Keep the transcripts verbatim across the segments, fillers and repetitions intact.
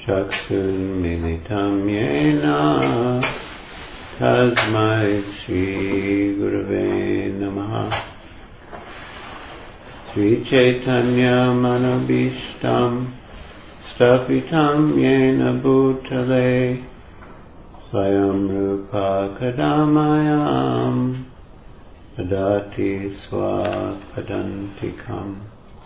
Chakshunmilitam yena tasmai Shri Gurave Namaha. Sri Chaitanya Manabhishtam Stapitam yena bhutale Swayam Rupa Kadamayam Adati Swapadantikam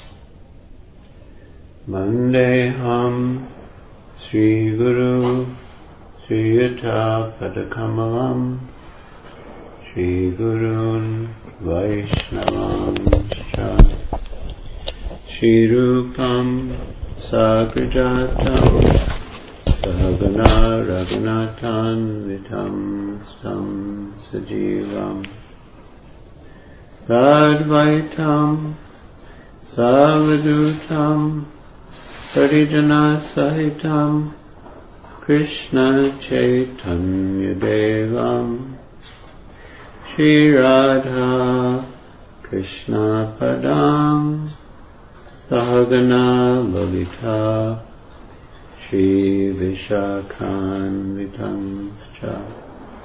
Mandeham Sri Guru Sri Yuta Padakamalam Sri Gurun Vaishnavam Cha Sri Rupam Sagrajatam Sahagana Raghunathan Vitam Sam Sajivam Advaitam Savadutam Parijana Sahitam Krishna Chaitanya Devam Shri Radha Krishna Padam Sahagana Lalita Shri Vishakhan Vitamscha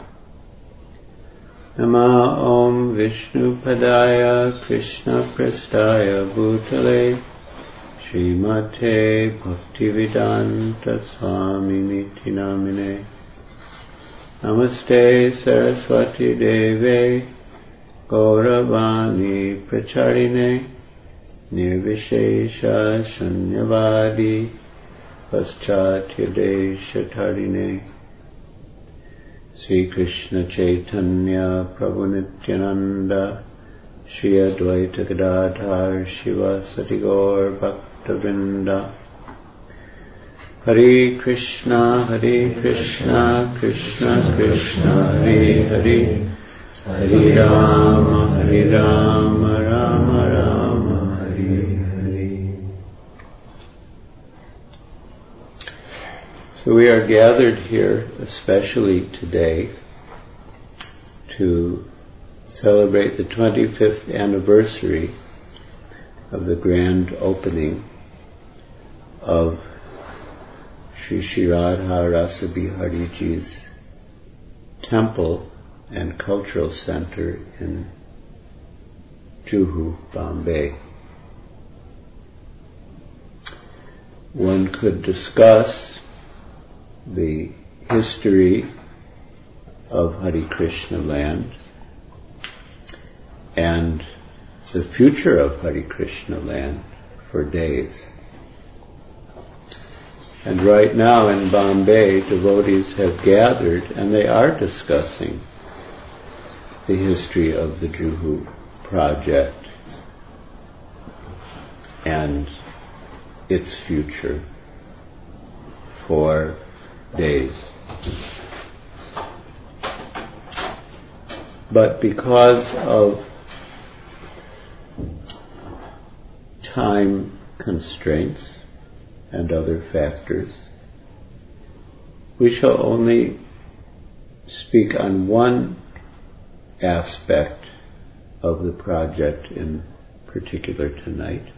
Nama Om Vishnu Padaya Krishna Prestaya Bhutale Srimate Bhaktivedanta Swami Niti Namine Namaste Saraswati Deve Gauravani Pracharine Nirvishesha Shanyavadi Paschatya Deshatarine Sri Krishna Chaitanya Prabhu Nityananda Shri Advaita Gadadhar Shivasati Gaur Bhaktavrinda Hare Krishna Hare Krishna Krishna Krishna Hare Hare Hare Rama Hare Rama Rama Rama Hare Hare. So we are gathered here especially today to celebrate the twenty-fifth anniversary of the grand opening of Sri Sri Radha Rasa Bihari Ji's temple and cultural center in Juhu, Bombay. One could discuss the history of Hare Krishna land and the future of Hare Krishna land for days. And right now in Bombay, devotees have gathered and they are discussing the history of the Juhu project and its future for days. But because of time constraints and other factors, we shall only speak on one aspect of the project in particular tonight,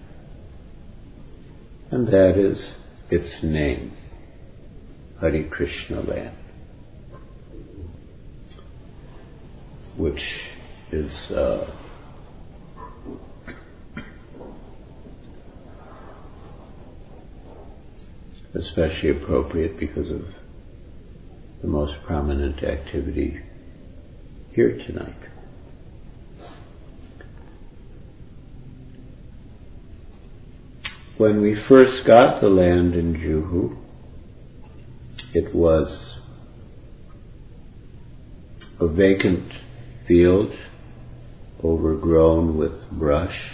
and that is its name, Hare Krishna land, which is uh, especially appropriate because of the most prominent activity here tonight. When we first got the land in Juhu, it was a vacant field overgrown with brush.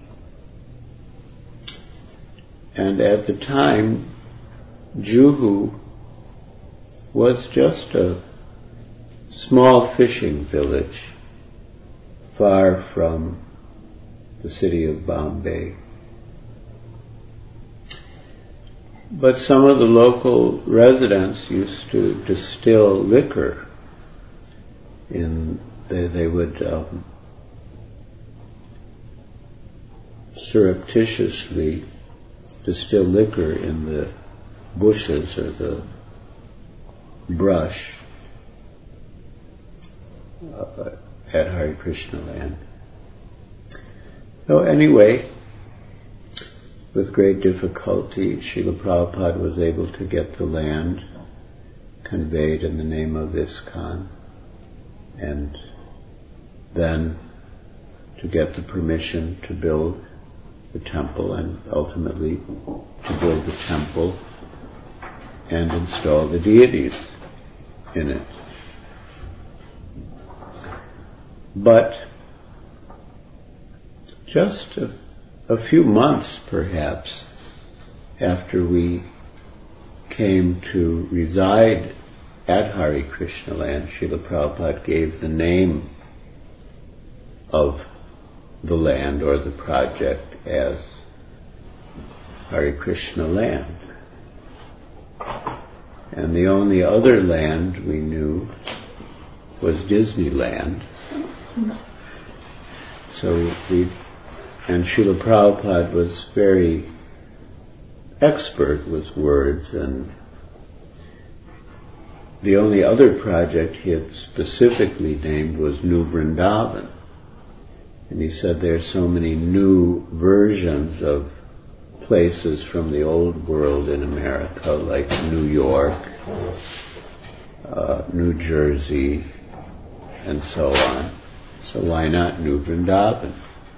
And at the time, Juhu was just a small fishing village far from the city of Bombay. But some of the local residents used to distill liquor in, they, they would um, surreptitiously distill liquor in the bushes or the brush uh, at Hare Krishna land. So anyway, with great difficulty, Srila Prabhupada was able to get the land conveyed in the name of ISKCON, and then to get the permission to build the temple, and ultimately to build the temple and install the deities in it. But just a, a few months, perhaps, after we came to reside at Hare Krishna land, Srila Prabhupada gave the name of the land or the project as Hare Krishna land. And the only other land we knew was Disneyland. So we, and Srila Prabhupada was very expert with words, and the only other project he had specifically named was New Vrindavan. And he said there are so many new versions of places from the old world in America, like New York, uh, New Jersey, and so on. So why not New Vrindavan?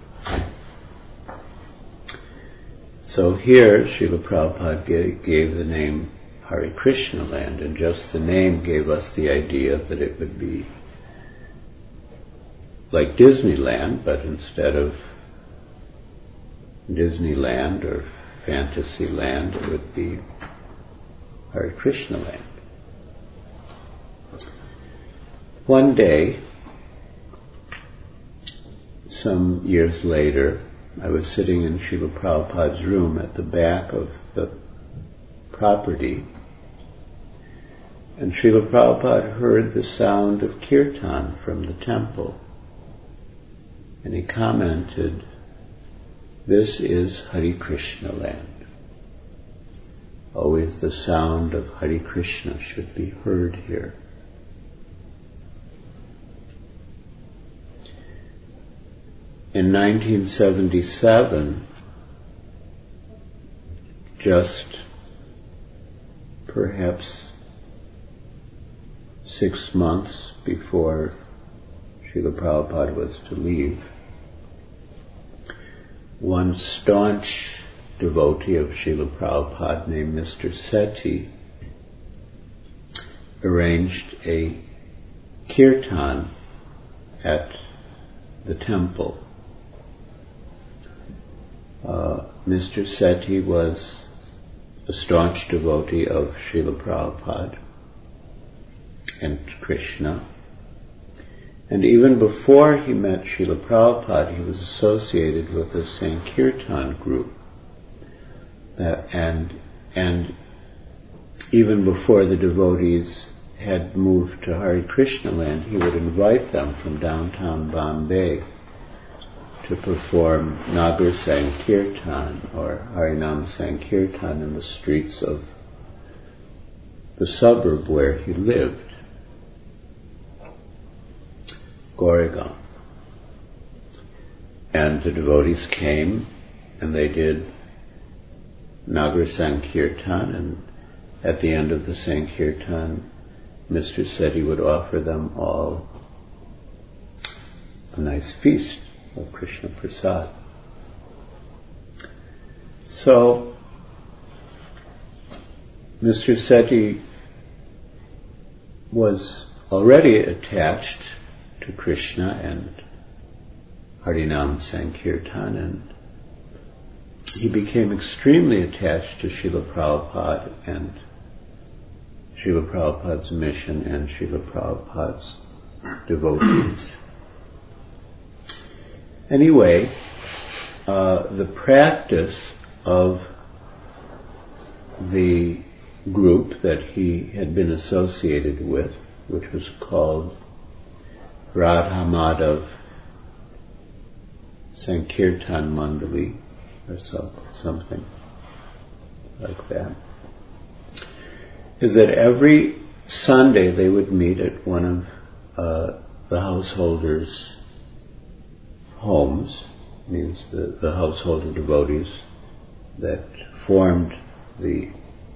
So here, Srila Prabhupada gave, gave the name Hare Krishna land, and just the name gave us the idea that it would be like Disneyland, but instead of Disneyland or Fantasyland, it would be Hare Krishna land. One day, some years later, I was sitting in Srila Prabhupada's room at the back of the property, and Srila Prabhupada heard the sound of kirtan from the temple. And he commented, "This is Hare Krishna land. Always the sound of Hare Krishna should be heard here." In nineteen seventy-seven, just perhaps six months before Srila Prabhupada was to leave, one staunch devotee of Srila Prabhupada named Mister Sethi arranged a kirtan at the temple. Uh, Mister Sethi was a staunch devotee of Srila Prabhupada and Krishna. And even before he met Srila Prabhupada, he was associated with the Sankirtan group. That, and, and even before the devotees had moved to Hare Krishna land, he would invite them from downtown Bombay to perform Nagar Sankirtan or Harinam Sankirtan in the streets of the suburb where he lived, Goregaon. And the devotees came and they did Nagar Sankirtan, and at the end of the Sankirtan, Mister Sethi would offer them all a nice feast of Krishna Prasad. So, Mister Sethi was already attached to Krishna and Harinam Sankirtan, and he became extremely attached to Srila Prabhupada and Srila Prabhupada's mission and Srila Prabhupada's devotees. Anyway, uh, the practice of the group that he had been associated with, which was called Radha Madhav Sankirtan Mandali, or so, something like that. is that every Sunday they would meet at one of uh, the householders' homes, means the, the householder devotees that formed the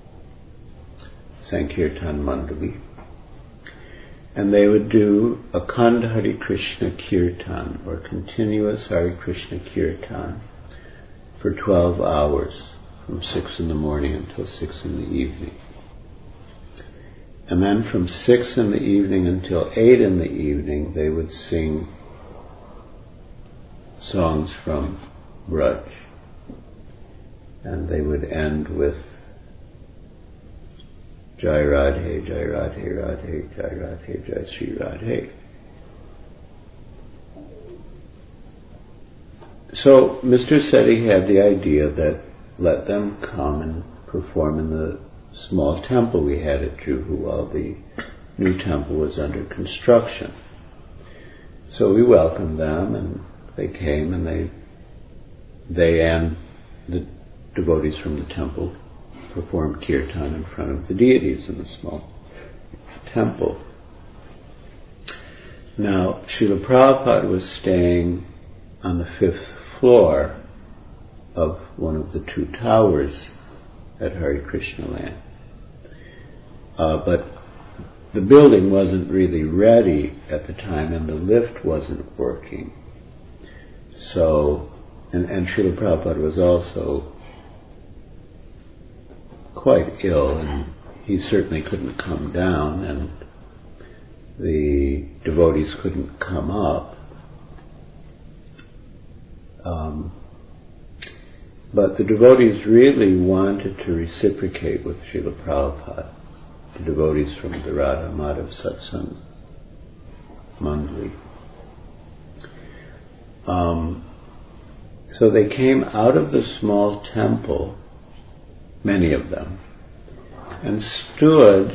Sankirtan Mandali, and they would do Akhand Hare Krishna Kirtan, or continuous Hare Krishna Kirtan, for twelve hours, from six in the morning until six in the evening. And then from six in the evening until eight in the evening, they would sing songs from Braj. And they would end with Jai Radhe, Jai Radhe, Radhe, Jai Radhe, Jai Sri Radhe. So Mister Sethi had the idea that let them come and perform in the small temple we had at Juhu while the new temple was under construction. So we welcomed them, and they came, and they, they and the devotees from the temple performed kirtan in front of the deities in the small temple. Now, Srila Prabhupada was staying on the fifth floor of one of the two towers at Hare Krishna Land. Uh, but the building wasn't really ready at the time, and the lift wasn't working. So, and, and Srila Prabhupada was also quite ill, and he certainly couldn't come down, and the devotees couldn't come up. Um, but the devotees really wanted to reciprocate with Srila Prabhupada, the devotees from the Radha Madhav Satsang Mandali. Um, so they came out of the small temple, many of them, and stood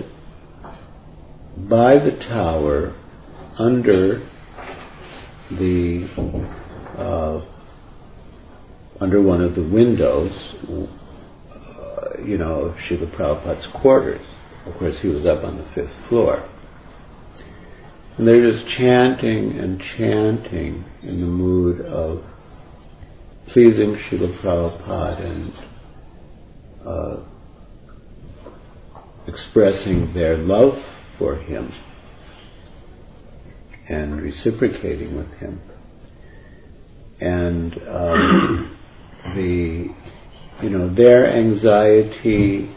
by the tower under the uh, under one of the windows, uh, you know, of Srila Prabhupada's quarters. Of course, he was up on the fifth floor. And they're just chanting and chanting in the mood of pleasing Srila Prabhupada and uh, expressing their love for him and reciprocating with him. And um, the, you know, their anxiety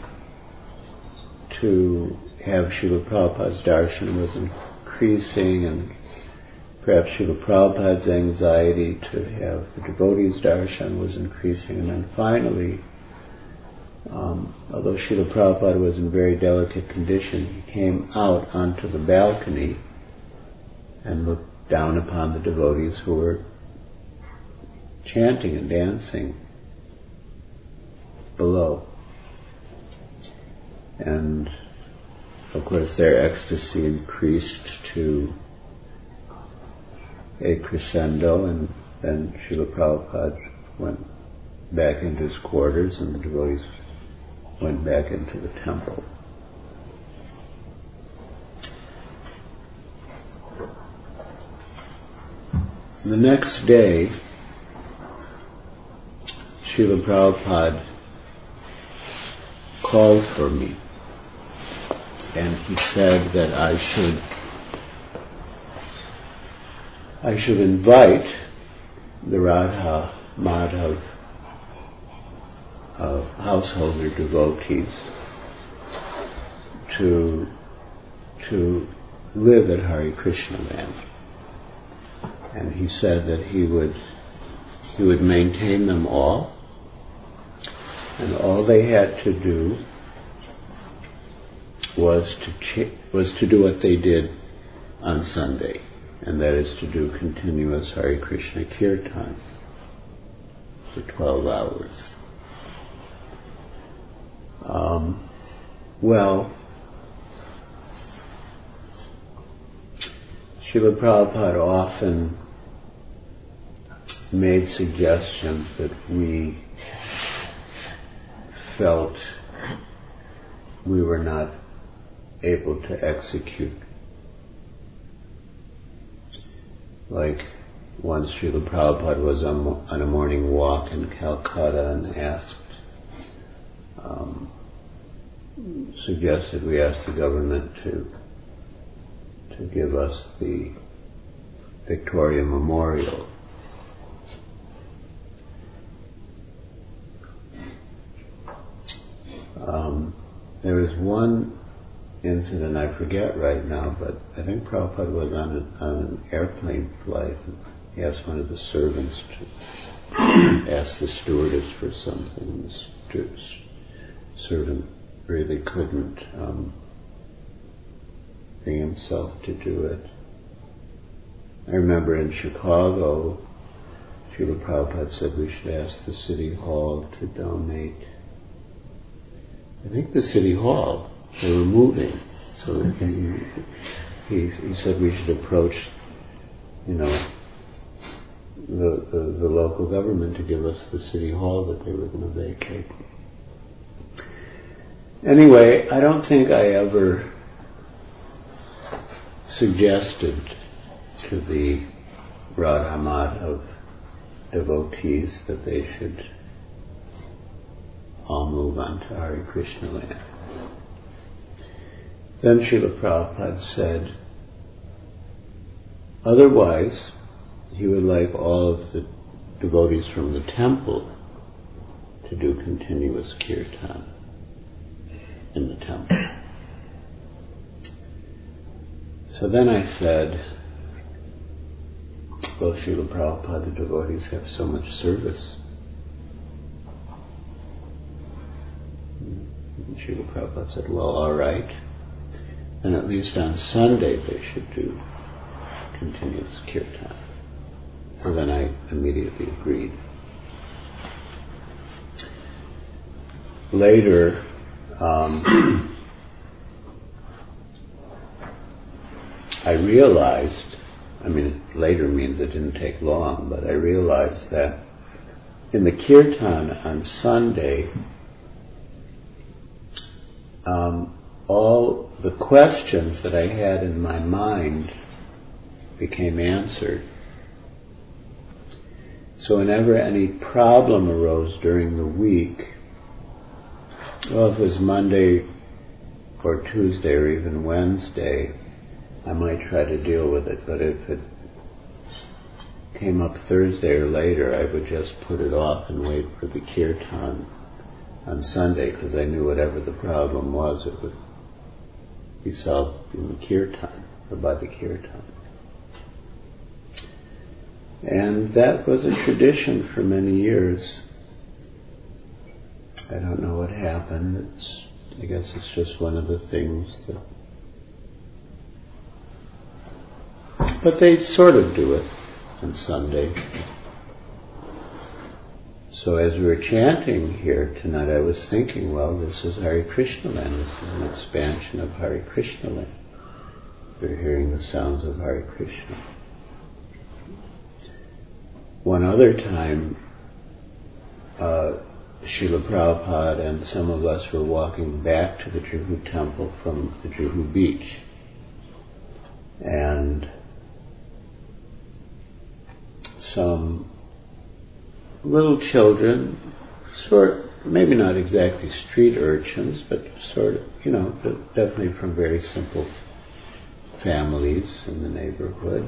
to have Srila Prabhupada's darshan was increasing, and perhaps Srila Prabhupada's anxiety to have the devotees' darshan was increasing. And then finally, um, although Srila Prabhupada was in very delicate condition, he came out onto the balcony and looked down upon the devotees who were chanting and dancing below. And of course their ecstasy increased to a crescendo, and then Srila Prabhupada went back into his quarters and the devotees went back into the temple. The next day, Srila Prabhupada called for me, and he said that I should I should invite the Radha Madhav uh, householder devotees to to live at Hare Krishna Land. And he said that he would he would maintain them all, and all they had to do was to ch- was to do what they did on Sunday, and that is to do continuous Hare Krishna Kirtans for twelve hours. Um, well, Srila Prabhupada often made suggestions that we felt we were not able to execute. Like once Srila Prabhupada was on, on a morning walk in Calcutta and asked, um, suggested we ask the government to to give us the Victoria Memorial. Um, there was one incident, I forget right now, but I think Prabhupada was on, a, on an airplane flight. He asked one of the servants to ask the stewardess for something. The servant really couldn't um, bring himself to do it. I remember in Chicago, Srila Prabhupada said we should ask the City Hall to donate. I think the City Hall, they were moving, so he, he, he said we should approach, you know, the, the, the local government to give us the City Hall that they were going to vacate. Anyway, I don't think I ever suggested to the Radhamat of devotees that they should all move on to Hare Krishna land. Then Srila Prabhupada said, otherwise, he would like all of the devotees from the temple to do continuous kirtan in the temple. So then I said, well, Srila Prabhupada, the devotees have so much service. And Srila Prabhupada said, well, all right. And at least on Sunday they should do continuous kirtan. So then I immediately agreed. Later, um, I realized, I mean, later means it didn't take long, but I realized that in the kirtan on Sunday, um, all the questions that I had in my mind became answered. So whenever any problem arose during the week, well, if it was Monday or Tuesday or even Wednesday, I might try to deal with it, but if it came up Thursday or later, I would just put it off and wait for the kirtan on Sunday, because I knew whatever the problem was, it would be solved in the kirtan, or by the kirtan. And that was a tradition for many years. I don't know what happened. It's, I guess it's just one of the things that... But they sort of do it on Sunday. So as we were chanting here tonight, I was thinking, well, this is Hare Krishna land. This is an expansion of Hare Krishna land. We're hearing the sounds of Hare Krishna. One other time, uh, Srila Prabhupada and some of us were walking back to the Juhu temple from the Juhu beach. And some little children, sort, maybe not exactly street urchins, but sort of, you know, definitely from very simple families in the neighborhood.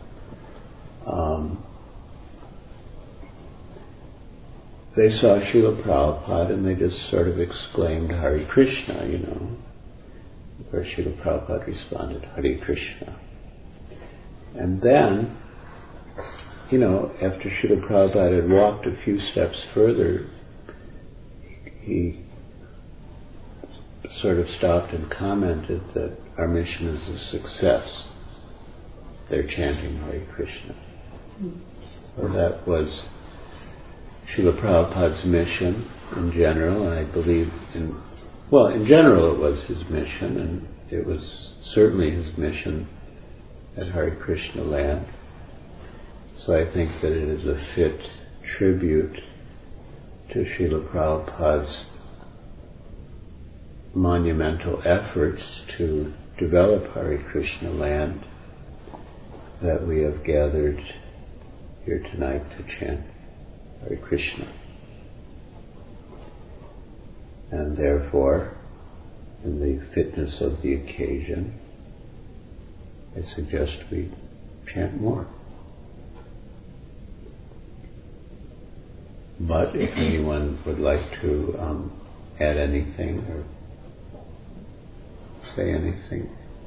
Um, they saw Srila Prabhupada and they just sort of exclaimed, Hare Krishna, you know. Where Srila Prabhupada responded, Hare Krishna. And then, you know, after Srila Prabhupada had walked a few steps further, he sort of stopped and commented that our mission is a success. They're chanting Hare Krishna. So that was Srila Prabhupada's mission in general, and I believe in, well, in general it was his mission, and it was certainly his mission at Hare Krishna land. So I think that it is a fit tribute to Srila Prabhupada's monumental efforts to develop Hare Krishna land that we have gathered here tonight to chant Hare Krishna. And therefore, in the fitness of the occasion, I suggest we chant more. But if anyone would like to um, add anything or say anything,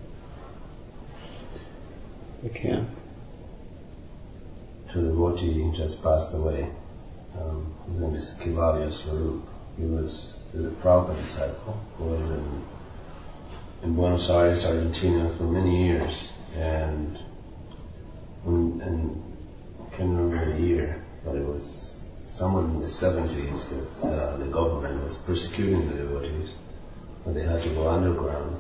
you can. To the devotee just passed away. Um, his name is Kevalia Swarup. He was a Prabhupada disciple who was in, in Buenos Aires, Argentina for many years, and, and, and I can't remember the year, but it was somewhere in the seventies that uh, the government was persecuting the devotees, and they had to go underground.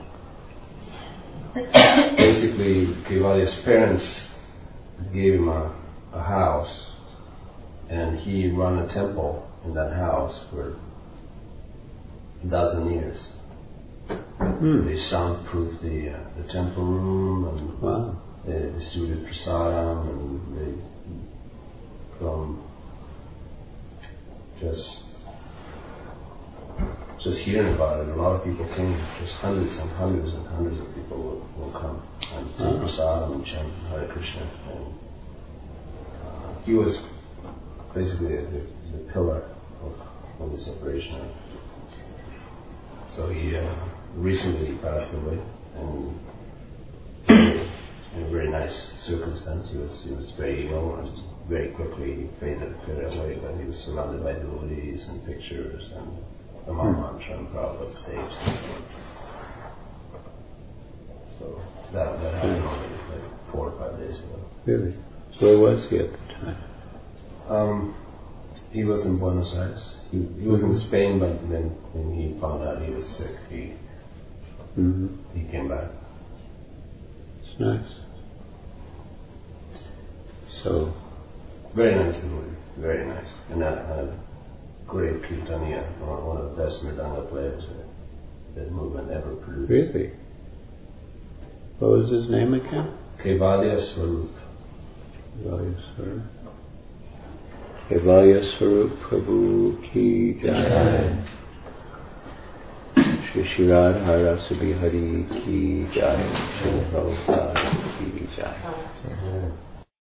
Basically, Kevalia's parents gave him a, a house, and he ran a temple in that house for a dozen years. Hmm. They soundproofed the uh, the temple room, and wow. they distributed prasadam, and they from just just hearing about it, a lot of people came. Just hundreds and hundreds and hundreds of people will, will come and take uh-huh. prasadam and chant Hare Krishna. And uh, he was basically the, the pillar of, of this operation. So he uh, recently passed away, and in a very nice circumstance. He was he was very ill, and very quickly he faded, faded away. But he was surrounded by devotees and pictures and the Mahamantra and Prabhupada stage. So that that happened only like four or five days ago. Really? So where was he at the time? Um, he was in Buenos Aires. He, he was in Spain, but then when he found out he was sick, he mm-hmm. he came back. It's nice. So very nice devotee, very nice, and a, a great kirtaniya, one, one of the best mridanga players that that movement ever produced. Really? What was his name again? Kevalia Swarup. Kevalia Swarup. Kevalia Swarup Prabhu Ki Jai. Shri Shri Radha Rasa Bihari Ki Jai. Shri Prabhupada Ki Jai.